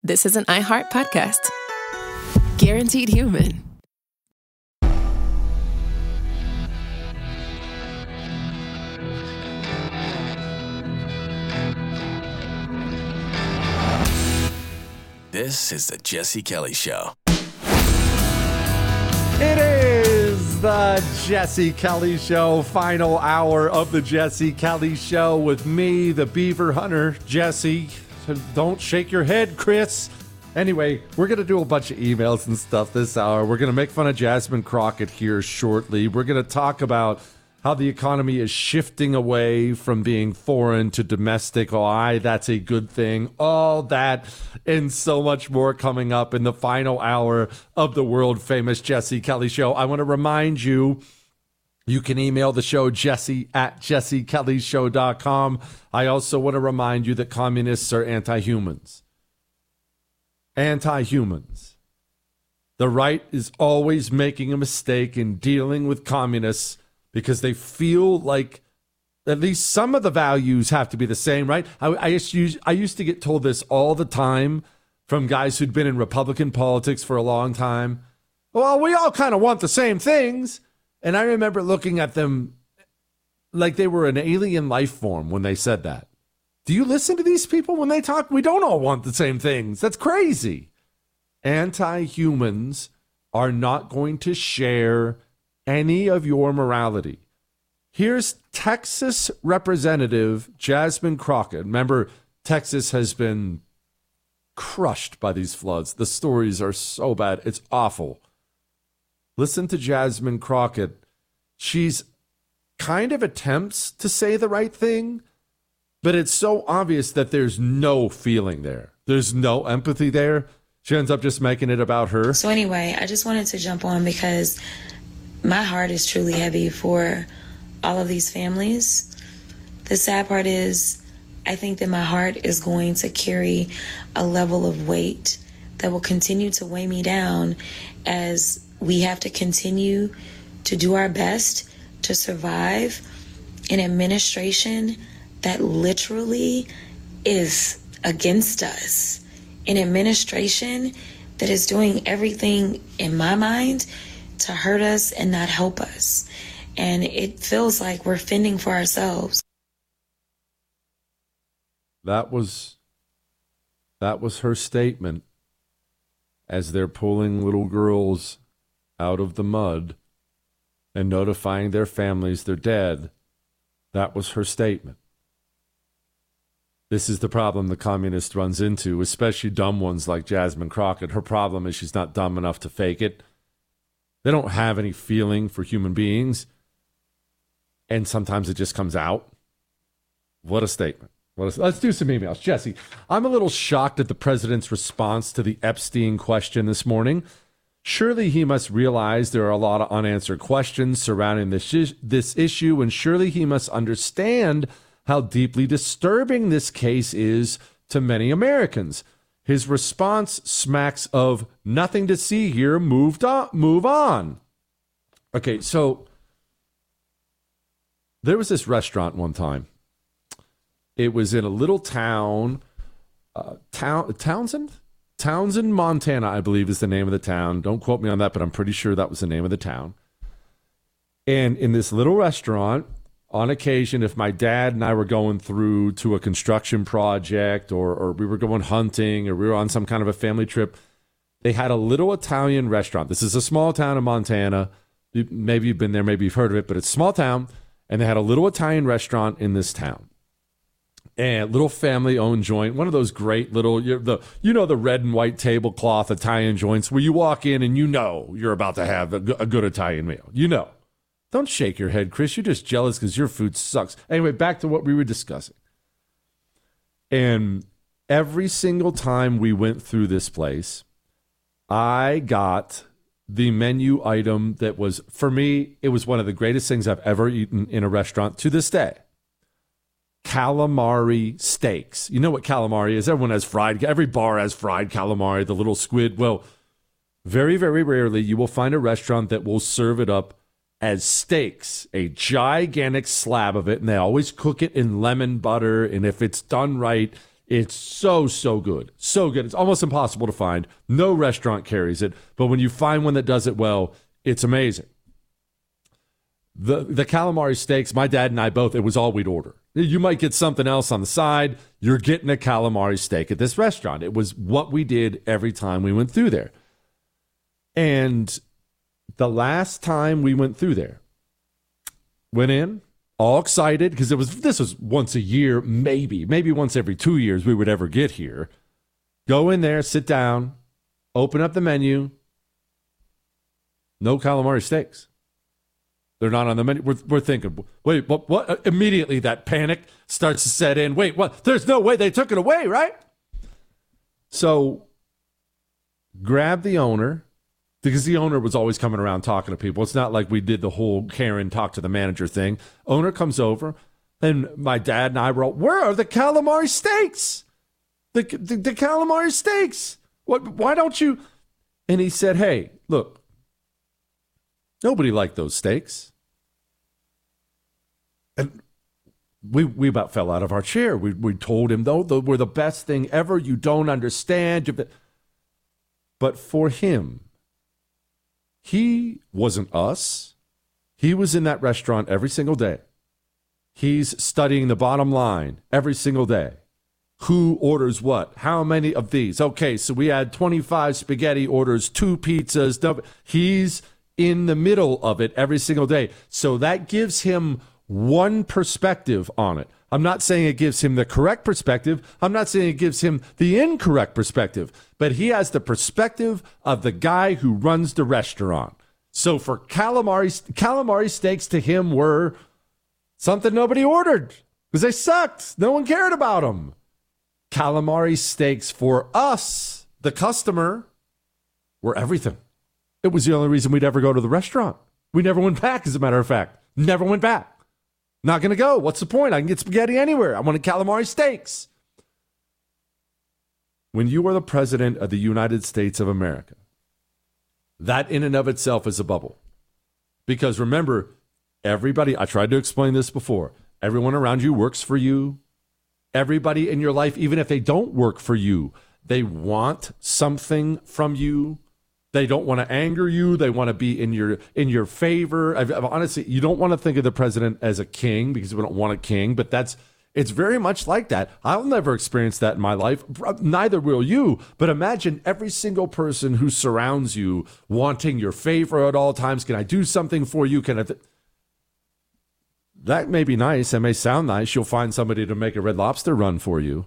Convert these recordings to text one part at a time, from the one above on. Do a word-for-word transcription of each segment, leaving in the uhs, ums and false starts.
this is an iHeart podcast. Guaranteed Human. This is the Jesse Kelly Show. It is the Jesse Kelly Show, final hour of the Jesse Kelly Show with me, the Beaver Hunter, Jesse. Don't shake your head, Chris. Anyway, we're going to do a bunch of emails and stuff this hour. We're going to make fun of Jasmine Crockett here shortly. We're going to talk about how the economy is shifting away from being foreign to domestic. Oh, aye, that's a good thing. All that and so much more coming up in the final hour of the world-famous Jesse Kelly Show. I want to remind you, you can email the show, jesse at jesse kelly show dot com. I also want to remind you that communists are anti-humans. Anti-humans. The right is always making a mistake in dealing with communists because they feel like at least some of the values have to be the same, right? I, I, used, I used to get told this all the time from guys who'd been in Republican politics for a long time. Well, we all kind of want the same things. And I remember looking at them like they were an alien life form when they said that. Do you listen to these people when they talk? We don't all want the same things. That's crazy. Anti-humans are not going to share any of your morality. Here's Texas Representative Jasmine Crockett. Remember, Texas has been crushed by these floods. The stories are so bad. It's awful. Listen to Jasmine Crockett. She's kind of attempts to say the right thing, but it's so obvious that there's no feeling there. There's no empathy there. She ends up just making it about her. So anyway, I just wanted to jump on because my heart is truly heavy for all of these families. The sad part is I think that my heart is going to carry a level of weight that will continue to weigh me down as we have to continue to do our best to survive an administration that literally is against us. An administration that is doing everything, in my mind, to hurt us and not help us. And it feels like we're fending for ourselves. That was that was her statement as they're pulling little girls out of the mud and notifying their families they're dead. That was her statement. This is the problem the communist runs into, especially dumb ones like Jasmine Crockett. Her problem is she's not dumb enough to fake it. They don't have any feeling for human beings. And sometimes it just comes out. What a statement. What a, let's do some emails. Jesse, I'm a little shocked at the president's response to the Epstein question this morning. Surely he must realize there are a lot of unanswered questions surrounding this, this issue, and surely he must understand how deeply disturbing this case is to many Americans. His response smacks of nothing to see here, moved on, move on. Okay, so there was this restaurant one time. It was in a little town, uh, town Townsend? Townsend, Montana, I believe is the name of the town. Don't quote me on that, but I'm pretty sure that was the name of the town. And in this little restaurant, on occasion, if my dad and I were going through to a construction project or, or we were going hunting or we were on some kind of a family trip, they had a little Italian restaurant. This is a small town in Montana. Maybe you've been there, maybe you've heard of it, but it's a small town. And they had a little Italian restaurant in this town. And little family-owned joint, one of those great little, you the you know, the red and white tablecloth Italian joints where you walk in and you know you're about to have a, a good Italian meal. You know. Don't shake your head, Chris. You're just jealous because your food sucks. Anyway, back to what we were discussing. And every single time we went through this place, I got the menu item that was, for me, it was one of the greatest things I've ever eaten in a restaurant to this day. Calamari steaks. You know what calamari is? Everyone has fried, every bar has fried calamari, the little squid. Well, very, very rarely you will find a restaurant that will serve it up as steaks, a gigantic slab of it, and they always cook it in lemon butter, and if it's done right, It's so, so good. So good. It's almost impossible to find. No restaurant carries it. But when you find one that does it well, it's amazing. The the calamari steaks, my dad and I both, it was all we'd order. You might get something else on the side. You're getting a calamari steak at this restaurant. It was what we did every time we went through there. And the last time we went through there, went in, all excited, because it was this was once a year, maybe, maybe once every two years we would ever get here. Go in there, sit down, open up the menu. No calamari steaks. They're not on the menu. We're, we're thinking, wait, what, what? Immediately that panic starts to set in. Wait, what? There's no way they took it away, right? So grab the owner, because the owner was always coming around talking to people. It's not like we did the whole Karen talk to the manager thing. Owner comes over, and my dad and I were all, where are the calamari steaks? The, the, the calamari steaks. What? Why don't you? And he said, hey, look, nobody liked those steaks. And we we about fell out of our chair. We we told him, though, they were the best thing ever. You don't understand. But for him, he wasn't us. He was in that restaurant every single day. He's studying the bottom line every single day. Who orders what? How many of these? Okay, so we had twenty-five spaghetti orders, two pizzas. He's in the middle of it every single day. So that gives him one perspective on it. I'm not saying it gives him the correct perspective. I'm not saying it gives him the incorrect perspective, but he has the perspective of the guy who runs the restaurant. So for calamari, calamari steaks to him were something nobody ordered because they sucked. No one cared about them. Calamari steaks for us, the customer, were everything. It was the only reason we'd ever go to the restaurant. We never went back, as a matter of fact. Never went back. Not going to go. What's the point? I can get spaghetti anywhere. I wanted calamari steaks. When you are the president of the United States of America, that in and of itself is a bubble. Because remember, everybody, I tried to explain this before, everyone around you works for you. Everybody in your life, even if they don't work for you, they want something from you. They don't want to anger you. They want to be in your in your favor. I've, I've, honestly, you don't want to think of the president as a king because we don't want a king, but that's it's very much like that. I'll never experience that in my life. Neither will you. But imagine every single person who surrounds you wanting your favor at all times. Can I do something for you? Can I? Th- that may be nice. That may sound nice. You'll find somebody to make a Red Lobster run for you.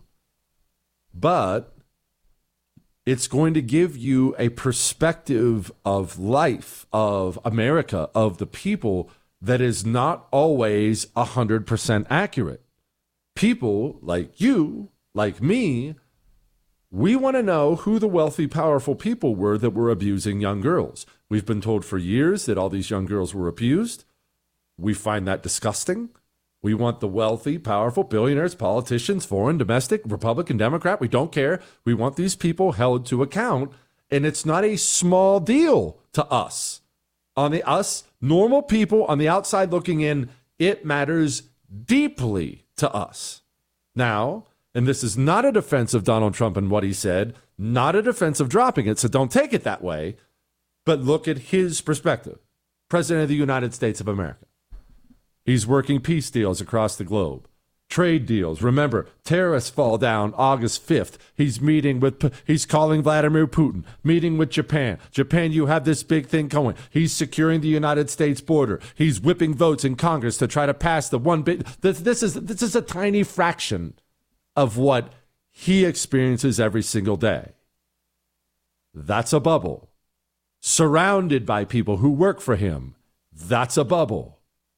But it's going to give you a perspective of life, of America, of the people that is not always one hundred percent accurate. People like you, like me, we want to know who the wealthy, powerful people were that were abusing young girls. We've been told for years that all these young girls were abused. We find that disgusting. We want the wealthy, powerful billionaires, politicians, foreign, domestic, Republican, Democrat. We don't care. We want these people held to account. And it's not a small deal to us. On the us, normal people on the outside looking in, it matters deeply to us. Now, and this is not a defense of Donald Trump and what he said, not a defense of dropping it, so don't take it that way, but look at his perspective. President of the United States of America. He's working peace deals across the globe. Trade deals. Remember, terrorists fall down August fifth. He's meeting with, he's calling Vladimir Putin, meeting with Japan. Japan, you have this big thing going. He's securing the United States border. He's whipping votes in Congress to try to pass the one bit. This, this is, this is a tiny fraction of what he experiences every single day. That's a bubble. Surrounded by people who work for him. That's a bubble.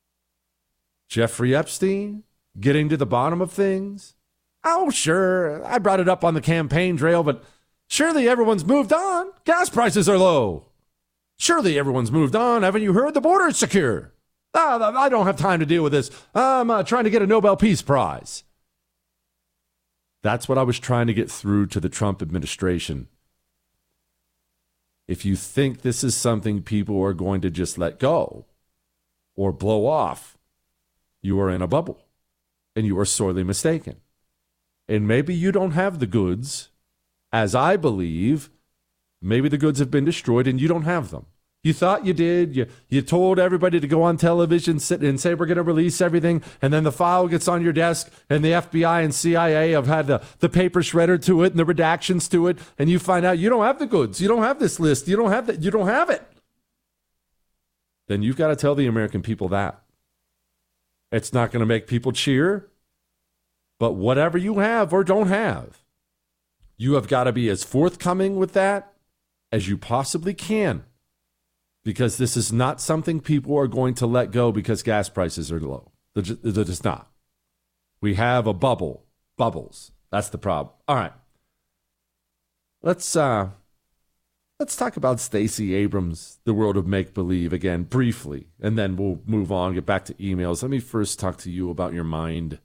Jeffrey Epstein, getting to the bottom of things. Oh, sure, I brought it up on the campaign trail, but surely everyone's moved on. Gas prices are low. Surely everyone's moved on. Haven't you heard? The border is secure. Ah, I don't have time to deal with this. I'm uh, trying to get a Nobel Peace Prize. That's what I was trying to get through to the Trump administration. If you think this is something people are going to just let go or blow off, you are in a bubble, and you are sorely mistaken. And maybe you don't have the goods, as I believe. Maybe the goods have been destroyed and you don't have them. You thought you did. You you told everybody to go on television sit and say we're going to release everything, and then the file gets on your desk, and the F B I and C I A have had the, the paper shredder to it and the redactions to it, and you find out you don't have the goods. You don't have this list. You don't have that. You don't have it. Then you've got to tell the American people that. It's not going to make people cheer, but whatever you have or don't have, you have got to be as forthcoming with that as you possibly can. Because this is not something people are going to let go because gas prices are low. They're just, they're just not. We have a bubble. Bubbles. That's the problem. All right. Let's uh, let's talk about Stacey Abrams, the world of make-believe, again, briefly. And then we'll move on, get back to emails. Let me first talk to you about your mind.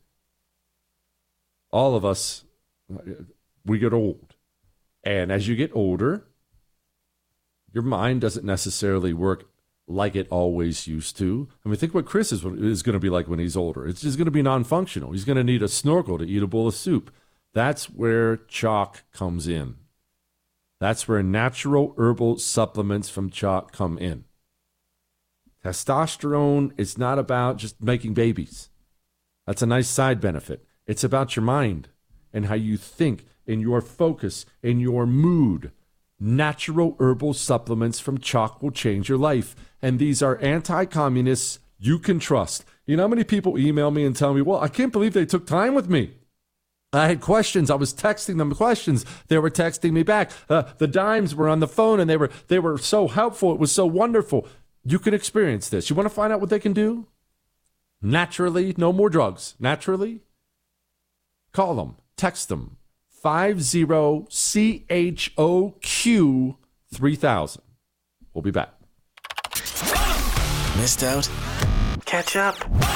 All of us, we get old. And as you get older, your mind doesn't necessarily work like it always used to. I mean, think what Chris is, is going to be like when he's older. It's just going to be non-functional. He's going to need a snorkel to eat a bowl of soup. That's where chalk comes in. That's where natural herbal supplements from chalk come in. Testosterone is not about just making babies. That's a nice side benefit. It's about your mind and how you think and your focus and your mood. Natural herbal supplements from chalk will change your life. And these are anti-communists you can trust. You know how many people email me and tell me, well, I can't believe they took time with me. I had questions. I was texting them questions. They were texting me back. Uh, the dimes were on the phone, and they were they were so helpful. It was so wonderful. You can experience this. You want to find out what they can do? Naturally, no more drugs. Naturally, call them, text them. five zero C H O Q three thousand. We'll be back. Missed out? Catch up.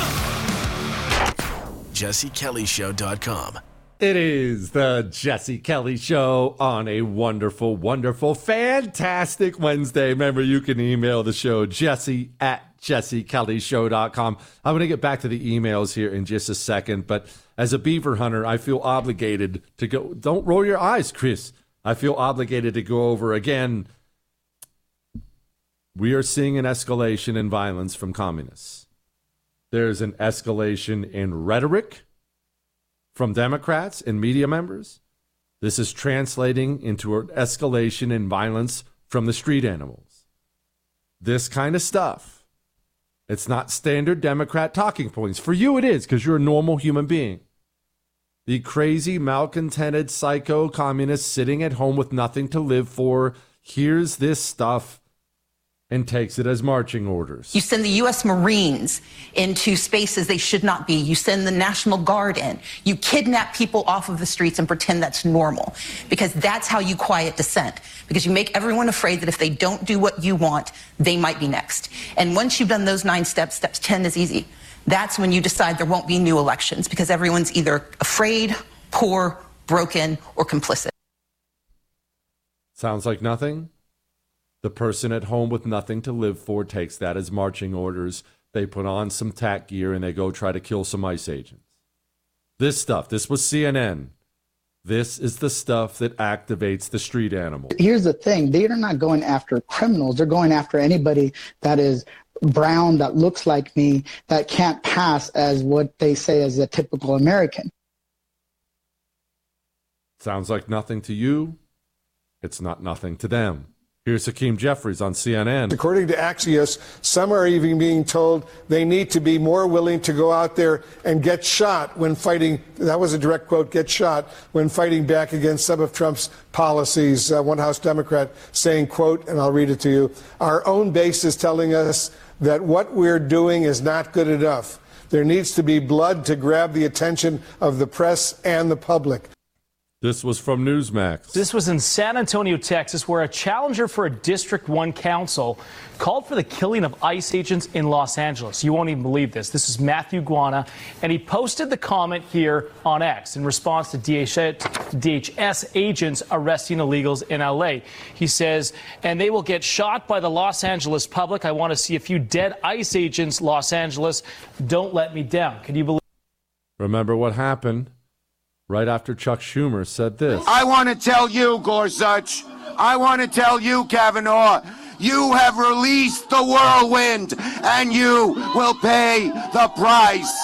Jesse Kelly Show dot com. It is the Jesse Kelly Show on a wonderful, wonderful, fantastic Wednesday. Remember, you can email the show, Jesse at Jesse Kelly Show dot com. I'm going to get back to the emails here in just a second, but as a beaver hunter, I feel obligated to go. Don't roll your eyes, Chris. I feel obligated to go over again. We are seeing an escalation in violence from communists. There's an escalation in rhetoric from Democrats and media members. This is translating into an escalation in violence from the street animals. This kind of stuff. It's not standard Democrat talking points. For you it is, because you're a normal human being. The crazy, malcontented, psycho communist sitting at home with nothing to live for hears this stuff and takes it as marching orders. You send the U S Marines into spaces they should not be. You send the National Guard in. You kidnap people off of the streets and pretend that's normal, because that's how you quiet dissent, because you make everyone afraid that if they don't do what you want, they might be next. And once you've done those nine steps, steps ten is easy. That's when you decide there won't be new elections, because everyone's either afraid, poor, broken, or complicit. Sounds like nothing? The person at home with nothing to live for takes that as marching orders. They put on some tack gear and they go try to kill some ICE agents. This stuff, this was C N N. This is the stuff that activates the street animal. Here's the thing. They are not going after criminals. They're going after anybody that is brown, that looks like me, that can't pass as what they say is a typical American. Sounds like nothing to you. It's not nothing to them. Here's Hakeem Jeffries on C N N. According to Axios, some are even being told they need to be more willing to go out there and get shot when fighting. That was a direct quote, get shot when fighting back against some of Trump's policies. Uh, one House Democrat saying, quote, and I'll read it to you, our own base is telling us that what we're doing is not good enough. There needs to be blood to grab the attention of the press and the public. This was from Newsmax. This was in San Antonio, Texas, where a challenger for a District one council called for the killing of ICE agents in Los Angeles. You won't even believe this. This is Matthew Guana, and he posted the comment here on X in response to D H S agents arresting illegals in L A. He says, and they will get shot by the Los Angeles public. I want to see a few dead ICE agents, Los Angeles. Don't let me down. Can you believe? Remember what happened? right after Chuck Schumer said this. I want to tell you, Gorsuch, I want to tell you, Kavanaugh, you have released the whirlwind, and you will pay the price.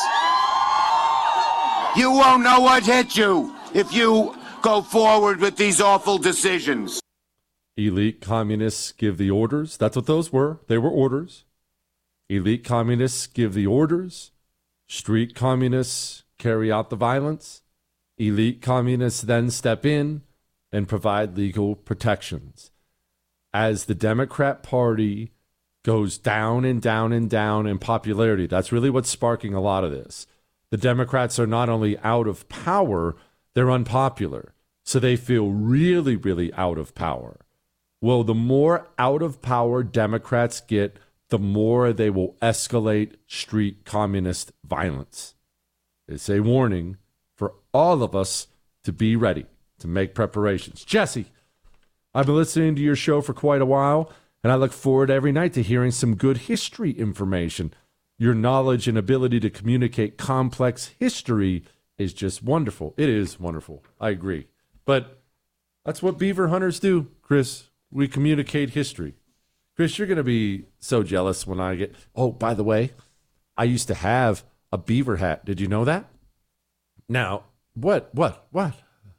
You won't know what hit you if you go forward with these awful decisions. Elite communists give the orders. That's what those were. They were orders. Elite communists give the orders. Street communists carry out the violence. Elite communists then step in and provide legal protections. As the Democrat Party goes down and down and down in popularity, that's really what's sparking a lot of this. The Democrats are not only out of power, they're unpopular. So they feel really, really out of power. Well, the more out of power Democrats get, the more they will escalate street communist violence. It's a warning for all of us to be ready, to make preparations. Jesse, I've been listening to your show for quite a while, and I look forward every night to hearing some good history information. Your knowledge and ability to communicate complex history is just wonderful. It is wonderful. I agree. But that's what beaver hunters do, Chris. We communicate history. Chris, you're going to be so jealous when I get... Oh, by the way, I used to have a beaver hat. Did you know that? Now, what, what, what?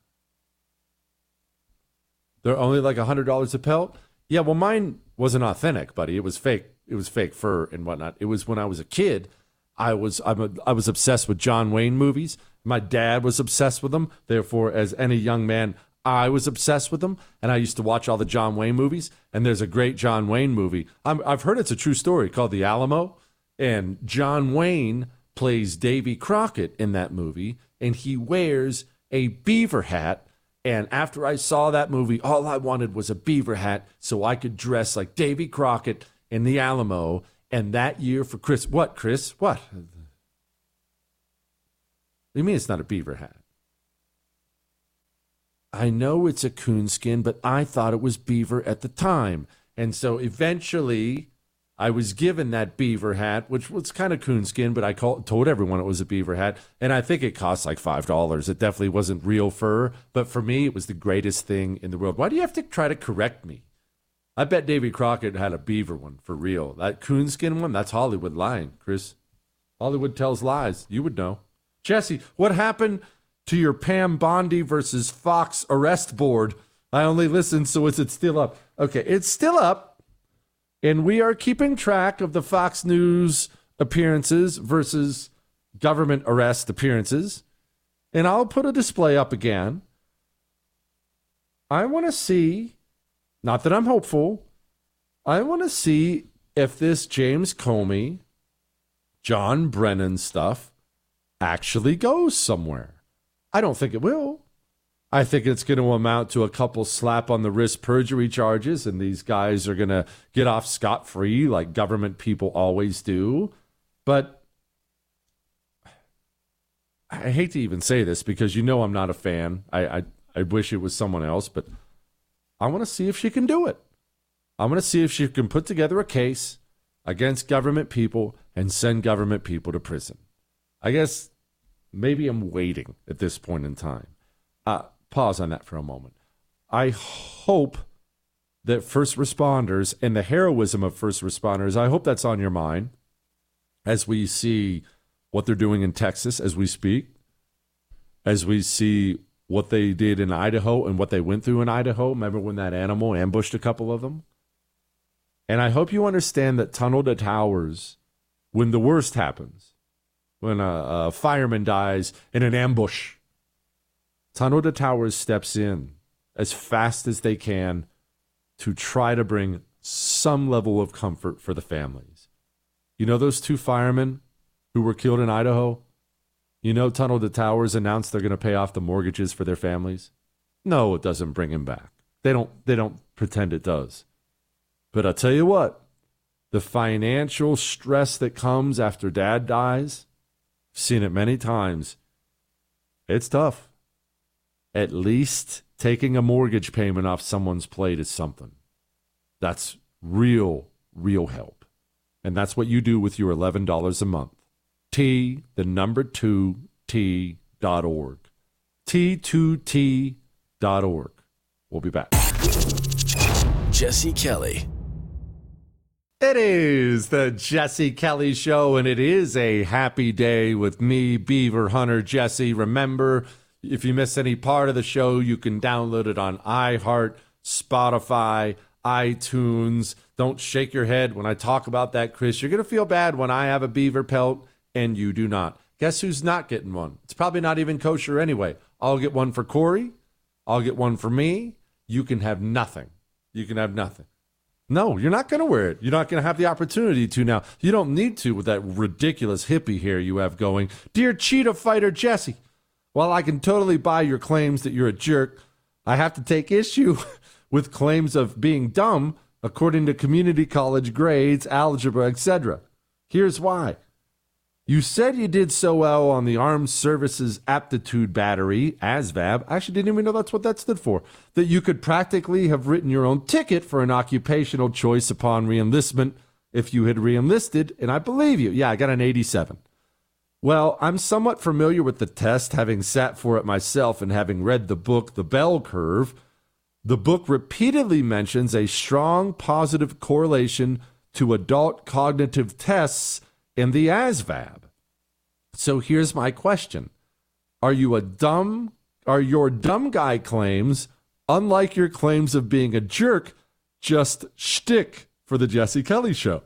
They're only like one hundred dollars a pelt? Yeah, well, mine wasn't authentic, buddy. It was fake. It was fake fur and whatnot. It was when I was a kid. I was I'm a, I was obsessed with John Wayne movies. My dad was obsessed with them. Therefore, as any young man, I was obsessed with them. And I used to watch all the John Wayne movies. And there's a great John Wayne movie. I'm, I've heard it's a true story called The Alamo. And John Wayne plays Davy Crockett in that movie. And he wears a beaver hat. And after I saw that movie, all I wanted was a beaver hat so I could dress like Davy Crockett in The Alamo. And that year for Chris, what, Chris? What? What do you mean it's not a beaver hat? I know it's a coonskin, but I thought it was beaver at the time. And so eventually I was given that beaver hat, which was kind of coonskin, but I called, told everyone it was a beaver hat. And I think it cost like five dollars. It definitely wasn't real fur. But for me, it was the greatest thing in the world. Why do you have to try to correct me? I bet Davy Crockett had a beaver one for real. That coonskin one, that's Hollywood lying, Chris. Hollywood tells lies. You would know. Jesse, what happened to your Pam Bondi versus Fox arrest board? I only listened, so is it still up? Okay, it's still up. And we are keeping track of the Fox News appearances versus government arrest appearances. And I'll put a display up again. I want to see, not that I'm hopeful, I want to see if this James Comey, John Brennan stuff actually goes somewhere. I don't think it will. I think it's going to amount to a couple slap on the wrist perjury charges, and these guys are going to get off scot-free like government people always do. But I hate to even say this because you know I'm not a fan. I I, I wish it was someone else, but I want to see if she can do it. I want to see if she can put together a case against government people and send government people to prison. I guess maybe I'm waiting at this point in time. Uh, pause on that for a moment. I hope that first responders and the heroism of first responders, I hope that's on your mind as we see what they're doing in Texas as we speak, as we see what they did in Idaho and what they went through in Idaho. Remember when that animal ambushed a couple of them? And I hope you understand that Tunnel to Towers, when the worst happens, when a, a fireman dies in an ambush, Tunnel to Towers steps in as fast as they can to try to bring some level of comfort for the families. You know those two firemen who were killed in Idaho? You know Tunnel to Towers announced they're going to pay off the mortgages for their families? No, it doesn't bring him back. They don't, they don't pretend it does. But I'll tell you what, the financial stress that comes after dad dies, I've seen it many times. It's tough. At least taking a mortgage payment off someone's plate is something. That's real, real help. And that's what you do with your eleven dollars a month. T, the number two, T dot org. T two T dot org. We'll be back. Jesse Kelly. It is the Jesse Kelly Show, and it is a happy day with me, Beaver Hunter Jesse. Remember, if you miss any part of the show, you can download it on iHeart, Spotify, iTunes. Don't shake your head when I talk about that, Chris. You're going to feel bad when I have a beaver pelt and you do not. Guess who's not getting one? It's probably not even kosher anyway. I'll get one for Corey. I'll get one for me. You can have nothing. You can have nothing. No, you're not going to wear it. You're not going to have the opportunity to now. You don't need to with that ridiculous hippie hair you have going. Dear cheetah fighter Jesse, while I can totally buy your claims that you're a jerk, I have to take issue with claims of being dumb according to community college grades, algebra, et cetera. Here's why. You said you did so well on the Armed Services Aptitude Battery, A S V A B. I actually didn't even know that's what that stood for. That you could practically have written your own ticket for an occupational choice upon reenlistment if you had reenlisted, and I believe you. Yeah, I got an eighty-seven. Well, I'm somewhat familiar with the test, having sat for it myself and having read the book, The Bell Curve. The book repeatedly mentions a strong positive correlation to adult cognitive tests in the A S V A B. So here's my question. Are you a dumb, are your dumb guy claims, unlike your claims of being a jerk, just shtick for the Jesse Kelly Show?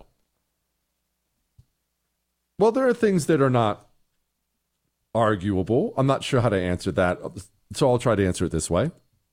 Well, there are things that are not arguable. I'm not sure how to answer that, so I'll try to answer it this way.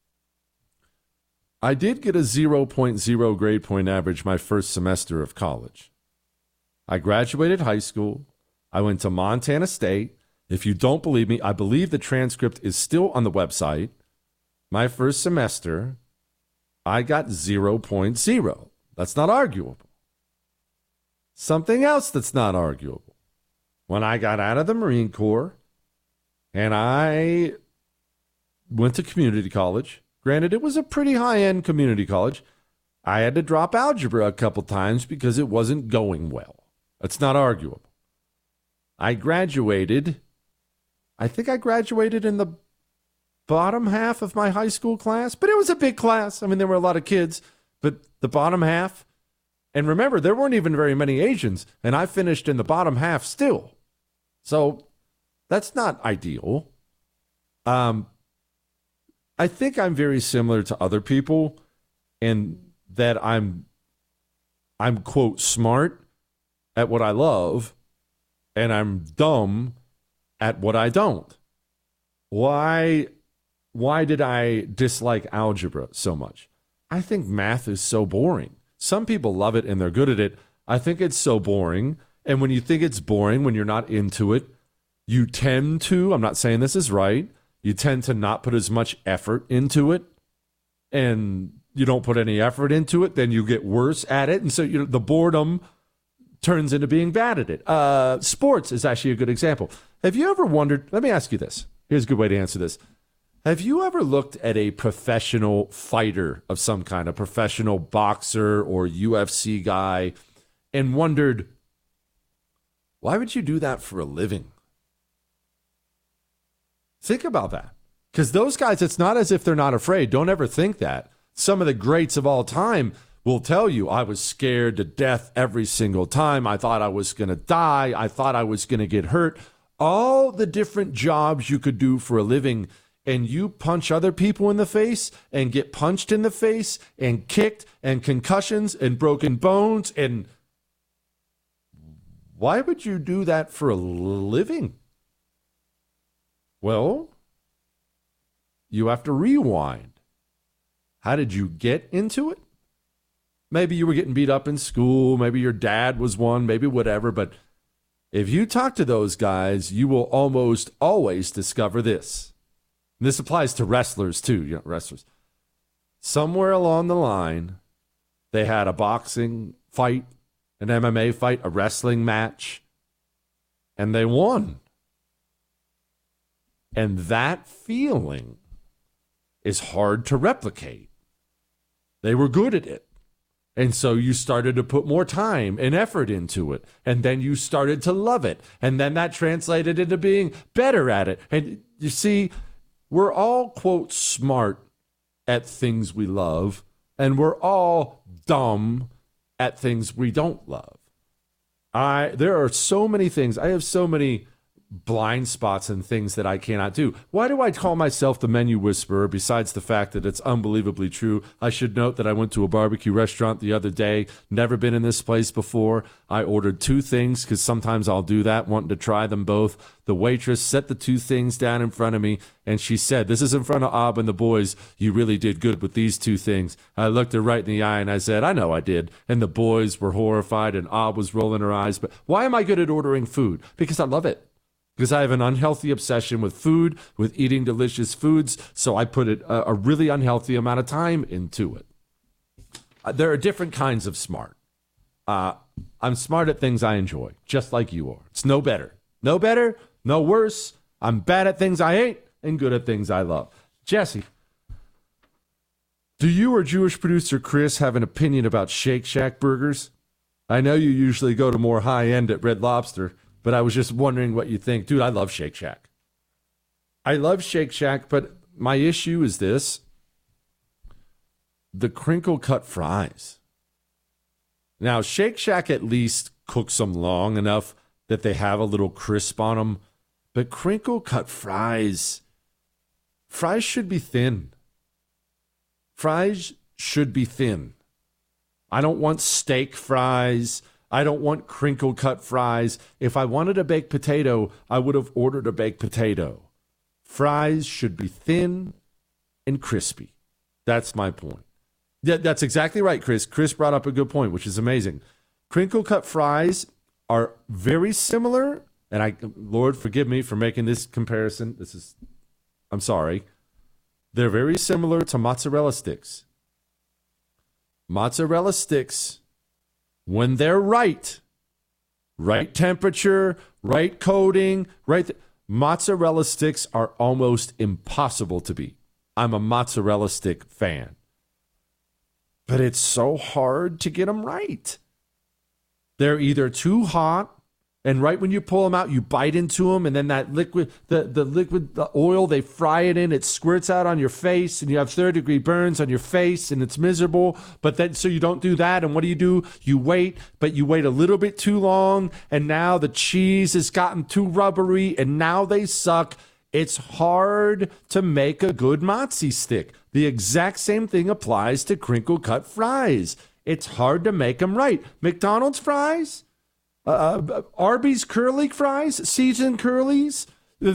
I did get a zero point zero grade point average my first semester of college. I graduated high school. I went to Montana State. If you don't believe me, I believe the transcript is still on the website. My first semester, I got zero point zero. That's not arguable. Something else that's not arguable. When I got out of the Marine Corps and I went to community college, granted, it was a pretty high-end community college, I had to drop algebra a couple times because it wasn't going well. That's not arguable. I graduated, I think I graduated in the bottom half of my high school class, but it was a big class. I mean, there were a lot of kids, but the bottom half, and remember, there weren't even very many Asians, and I finished in the bottom half still. So that's not ideal. Um, I think I'm very similar to other people in that I'm, I'm quote, smart at what I love, and I'm dumb at what I don't. Why, why did I dislike algebra so much? I think math is so boring. Some people love it and they're good at it. I think it's so boring. And when you think it's boring, when you're not into it, you tend to, I'm not saying this is right, you tend to not put as much effort into it. And you don't put any effort into it, then you get worse at it. And so you know, the boredom turns into being bad at it. Uh, sports is actually a good example. Have you ever wondered, let me ask you this. Here's a good way to answer this. Have you ever looked at a professional fighter of some kind, a professional boxer or U F C guy, and wondered, why would you do that for a living? Think about that. Because those guys, it's not as if they're not afraid. Don't ever think that. Some of the greats of all time will tell you, I was scared to death every single time. I thought I was going to die. I thought I was going to get hurt. All the different jobs you could do for a living, and you punch other people in the face and get punched in the face and kicked and concussions and broken bones. And why would you do that for a living? Well, you have to rewind. How did you get into it? Maybe you were getting beat up in school. Maybe your dad was one, maybe whatever. But if you talk to those guys, you will almost always discover this. And this applies to wrestlers too, you know, wrestlers. Somewhere along the line, they had a boxing fight, an M M A fight, a wrestling match, and they won. And that feeling is hard to replicate. They were good at it. And so you started to put more time and effort into it. And then you started to love it. And then that translated into being better at it. And you see, we're all, quote, smart at things we love, and we're all dumb at things we don't love. I there are so many things. I have so many blind spots and things that I cannot do. Why do I call myself the menu whisperer besides the fact that it's unbelievably true? I should note that I went to a barbecue restaurant the other day, never been in this place before. I ordered two things because sometimes I'll do that, wanting to try them both. The waitress set the two things down in front of me, and she said, this is in front of Ab and the boys. You really did good with these two things. I looked her right in the eye and I said, I know I did. And the boys were horrified and Ab was rolling her eyes. But why am I good at ordering food? Because I love it. Because I have an unhealthy obsession with food, with eating delicious foods, so I put it, a, a really unhealthy amount of time into it. Uh, there are different kinds of smart. Uh, I'm smart at things I enjoy, just like you are. It's no better. No better, no worse. I'm bad at things I hate and good at things I love. Jesse, do you or Jewish producer Chris have an opinion about Shake Shack burgers? I know you usually go to more high-end at Red Lobster, but I was just wondering what you think. Dude, I love Shake Shack. I love Shake Shack, but my issue is this. The crinkle cut fries. Now, Shake Shack at least cooks them long enough that they have a little crisp on them. But crinkle cut fries, fries should be thin. Fries should be thin. I don't want steak fries. I don't want crinkle cut fries. If I wanted a baked potato, I would have ordered a baked potato. Fries should be thin and crispy. That's my point. Yeah, that's exactly right, Chris. Chris brought up a good point, which is amazing. Crinkle cut fries are very similar, and I, Lord, forgive me for making this comparison. This is, I'm sorry. They're very similar to mozzarella sticks. Mozzarella sticks, when they're right, right temperature, right coating, right, th- mozzarella sticks are almost impossible to beat. I'm a mozzarella stick fan. But it's so hard to get them right. They're either too hot, and right when you pull them out, you bite into them, and then that liquid, the, the liquid, the oil they fry it in, it squirts out on your face, and you have third degree burns on your face, and it's miserable. But then, so you don't do that, and what do you do? You wait, but you wait a little bit too long, and now the cheese has gotten too rubbery, and now they suck. It's hard to make a good mozzie stick. The exact same thing applies to crinkle cut fries. It's hard to make them right. McDonald's fries? Uh, Arby's curly fries, seasoned curlies,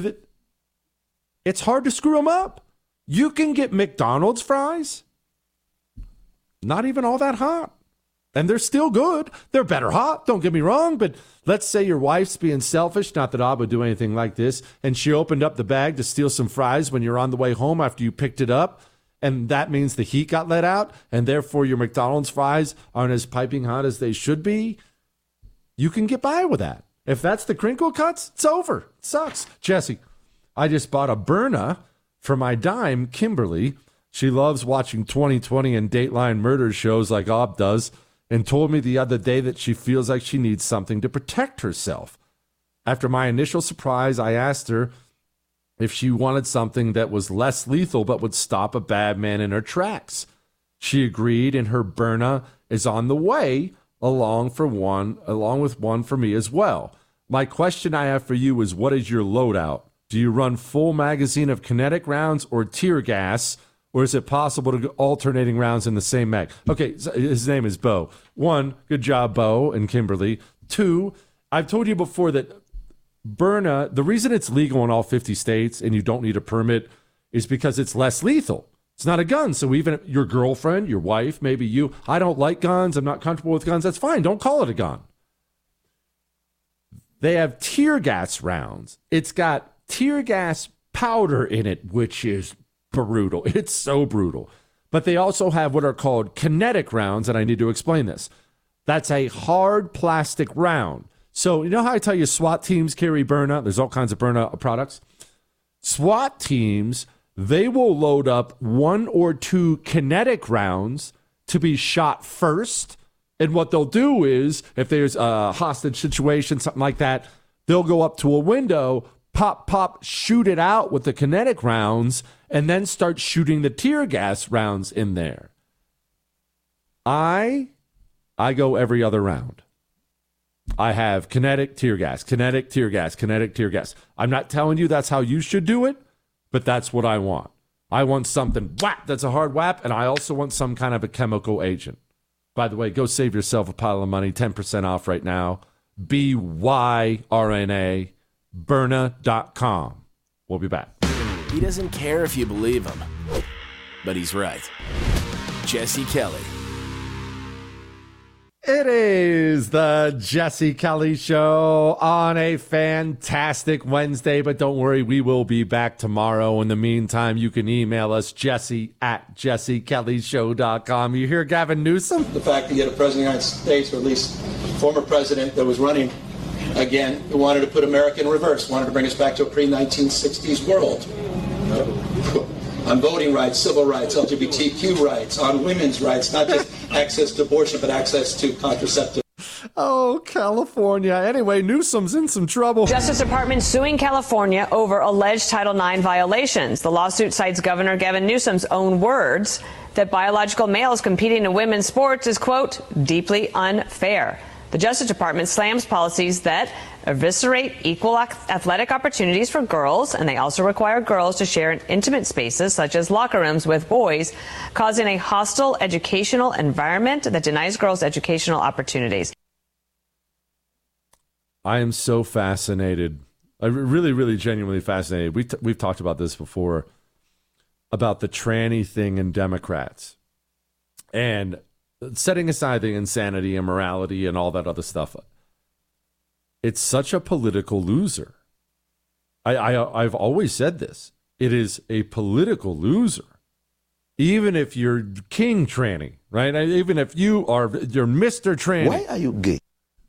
it's hard to screw them up. You can get McDonald's fries, not even all that hot, and they're still good. They're better hot, don't get me wrong, but let's say your wife's being selfish, not that I would do anything like this, and she opened up the bag to steal some fries when you're on the way home after you picked it up, and that means the heat got let out, and therefore your McDonald's fries aren't as piping hot as they should be. You can get by with that. If that's the crinkle cuts, it's over. It sucks. Jesse, I just bought a Berna for my dime, Kimberly. She loves watching twenty twenty and Dateline murder shows like Ob does, and told me the other day that she feels like she needs something to protect herself. After my initial surprise, I asked her if she wanted something that was less lethal but would stop a bad man in her tracks. She agreed, and her Berna is on the way, along for one, along with one for me as well. My question I have for you is, what is your loadout? Do you run full magazine of kinetic rounds or tear gas, or is it possible to go alternating rounds in the same mag? Okay, so his name is Bo. One, good job, Bo and Kimberly. Two, I've told you before that Berna, the reason it's legal in all fifty states and you don't need a permit is because it's less lethal. It's not a gun, so even your girlfriend, your wife, maybe you, I don't like guns, I'm not comfortable with guns, that's fine, don't call it a gun. They have tear gas rounds. It's got tear gas powder in it, which is brutal. It's so brutal. But they also have what are called kinetic rounds, and I need to explain this. That's a hard plastic round. So you know how I tell you SWAT teams carry Berna? There's all kinds of Berna products. SWAT teams, they will load up one or two kinetic rounds to be shot first. And what they'll do is, if there's a hostage situation, something like that, they'll go up to a window, pop, pop, shoot it out with the kinetic rounds, and then start shooting the tear gas rounds in there. I, I go every other round. I have kinetic tear gas, kinetic tear gas, kinetic tear gas. I'm not telling you that's how you should do it, but that's what I want. I want something whap that's a hard whap, and I also want some kind of a chemical agent. By the way, go save yourself a pile of money, ten percent off right now. B Y R N A, Byrna dot com. We'll be back. He doesn't care if you believe him, but he's right. Jesse Kelly. It is the Jesse Kelly Show on a fantastic Wednesday, but don't worry, we will be back tomorrow. In the meantime, you can email us, Jesse at jesse kelly show dot com. You hear Gavin Newsom? The fact that you had a president of the United States, or at least former president, that was running again, who wanted to put America in reverse, wanted to bring us back to a pre nineteen sixties world. On voting rights, civil rights, L G B T Q rights, on women's rights, not just access to abortion, but access to contraceptive. Oh, California. Anyway, Newsom's in some trouble. Justice Department suing California over alleged Title nine violations. The lawsuit cites Governor Gavin Newsom's own words that biological males competing in women's sports is, quote, deeply unfair. The Justice Department slams policies that eviscerate equal athletic opportunities for girls, and they also require girls to share in intimate spaces such as locker rooms with boys, causing a hostile educational environment that denies girls educational opportunities. I am so fascinated. I'm really, really genuinely fascinated. We t- we've talked about this before, about the tranny thing in Democrats. And setting aside the insanity and morality and all that other stuff, it's such a political loser. I, I, I've always said this. It is a political loser. Even if you're King Tranny, right? Even if you are, you're Mister Tranny. Why are you gay?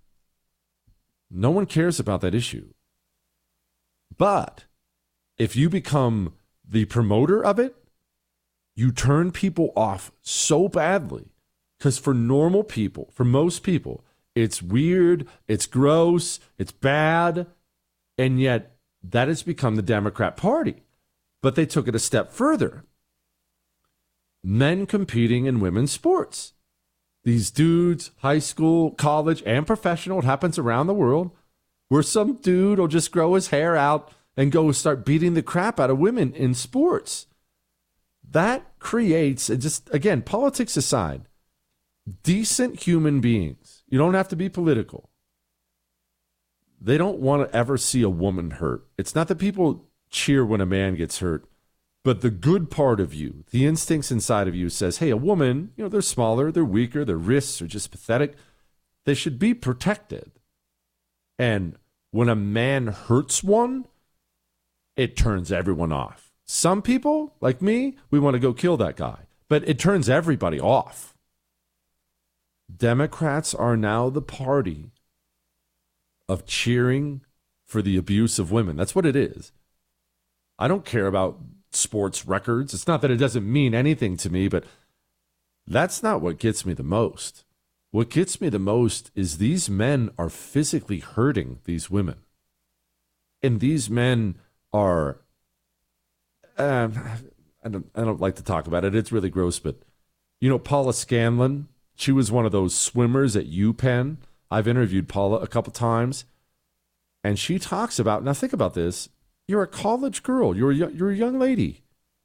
No one cares about that issue. But if you become the promoter of it, you turn people off so badly. Because for normal people, for most people, it's weird, it's gross, it's bad, and yet that has become the Democrat Party. But they took it a step further. Men competing in women's sports. These dudes, high school, college, and professional, it happens around the world, where some dude will just grow his hair out and go start beating the crap out of women in sports. That creates, just again, politics aside, decent human beings. You don't have to be political. They don't want to ever see a woman hurt. It's not that people cheer when a man gets hurt, but the good part of you, the instincts inside of you says, hey, a woman, you know, they're smaller, they're weaker, their wrists are just pathetic. They should be protected. And when a man hurts one, it turns everyone off. Some people, like me, we want to go kill that guy, but it turns everybody off. Democrats are now the party of cheering for the abuse of women. That's what it is. I don't care about sports records. It's not that it doesn't mean anything to me, but that's not what gets me the most. What gets me the most is these men are physically hurting these women. And these men are, uh, I don't, I don't like to talk about it. It's really gross, but you know, Paula Scanlon, she was one of those swimmers at UPenn. I've interviewed Paula a couple times, and she talks about, now think about this, you're a college girl, you're a, you're a young lady.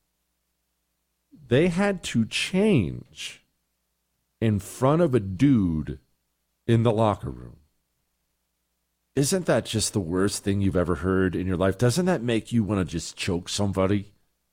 They had to change in front of a dude in the locker room. Isn't that just the worst thing you've ever heard in your life? Doesn't that make you want to just choke somebody?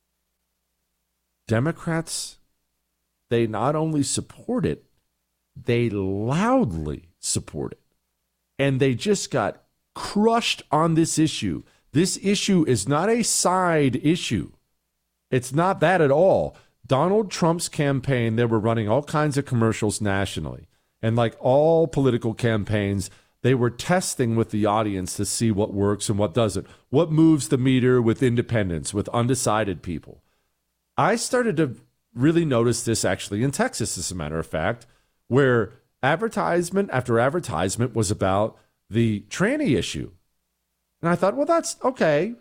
Democrats, they not only support it, they loudly support it. And they just got crushed on this issue. This issue is not a side issue. It's not that at all. Donald Trump's campaign, they were running all kinds of commercials nationally. And like all political campaigns, they were testing with the audience to see what works and what doesn't. What moves the meter with independents, with undecided people. I started to really notice this actually in Texas, as a matter of fact, where advertisement after advertisement was about the tranny issue. And I thought, well, that's okay.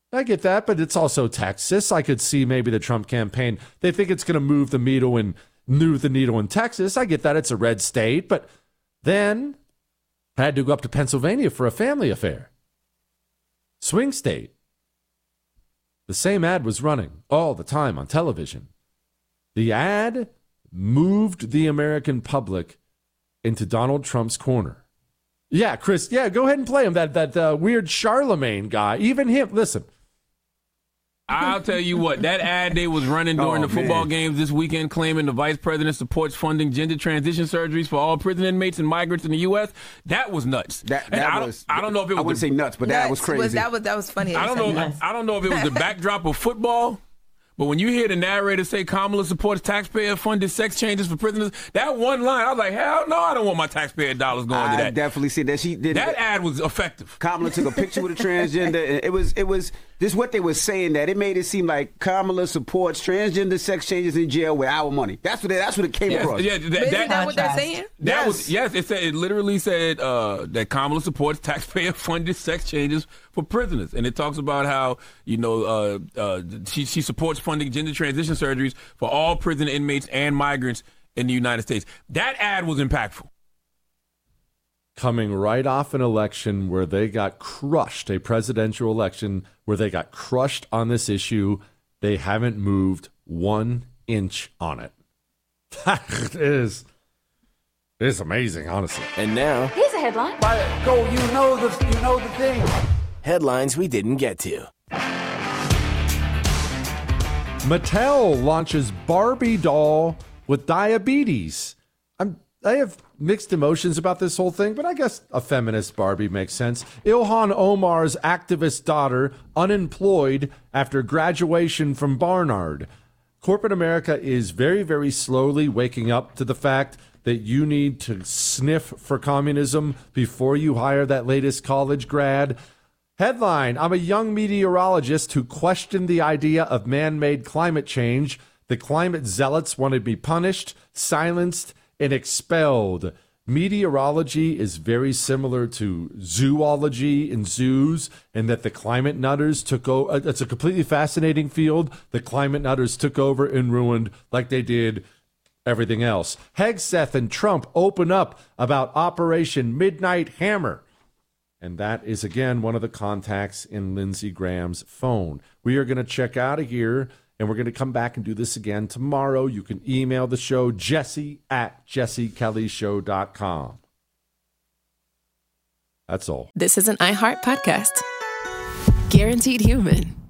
I get that, but it's also Texas. I could see maybe the Trump campaign, they think it's going to move the needle and move the needle in Texas. I get that it's a red state, but then I had to go up to Pennsylvania for a family affair. Swing state. The same ad was running all the time on television. The ad moved the American public into Donald Trump's corner. Yeah, Chris, yeah, go ahead and play him. That that uh, weird Charlemagne guy. Even him, listen. I'll tell you what, that ad they was running during Oh, the football man. games this weekend claiming the vice president supports funding gender transition surgeries for all prison inmates and migrants in the U S, that was nuts. That, And that I, was, don't, I don't know if it was I wouldn't the, say nuts, but that was Nuts crazy. that was that was funny. I don't You know said nuts. I don't know if it was the backdrop of football, but when you hear the narrator say Kamala supports taxpayer-funded sex changes for prisoners, that one line, I was like, hell no, I don't want my taxpayer dollars going I to that. definitely see that. She did That ad was effective. Kamala took a picture with a transgender. And it was, it was, this is what they were saying, that it made it seem like Kamala supports transgender sex changes in jail with our money. That's what it, that's what it came Yes, across. yeah, that, But isn't that, that what they're saying? That Yes. was yes. It said it literally said uh, that Kamala supports taxpayer-funded sex changes for prisoners, and it talks about how you know uh, uh, she she supports funding gender transition surgeries for all prison inmates and migrants in the United States. That ad was impactful. Coming right off an election where they got crushed, a presidential election where they got crushed on this issue, they haven't moved one inch on it. It is. It's amazing, honestly. And now, Here's a headline. go, you know the, you know the thing. Headlines we didn't get to. Mattel launches Barbie doll with diabetes. I'm, I have mixed emotions about this whole thing, but I guess a feminist Barbie makes sense. Ilhan Omar's activist daughter, unemployed after graduation from Barnard. Corporate America is very, very slowly waking up to the fact that you need to sniff for communism before you hire that latest college grad. Headline, I'm a young meteorologist who questioned the idea of man-made climate change. The climate zealots wanted me punished, silenced, and expelled. Meteorology is very similar to zoology in zoos, and that the climate nutters took over. It's a completely fascinating field. The climate nutters took over and ruined like they did everything else. Hegseth and Trump open up about Operation Midnight Hammer. And that is, again, one of the contacts in Lindsey Graham's phone. We are going to check out of here, and we're going to come back and do this again tomorrow. You can email the show, Jesse at jesse kelly show dot com. That's all. This is an iHeart podcast. Guaranteed human.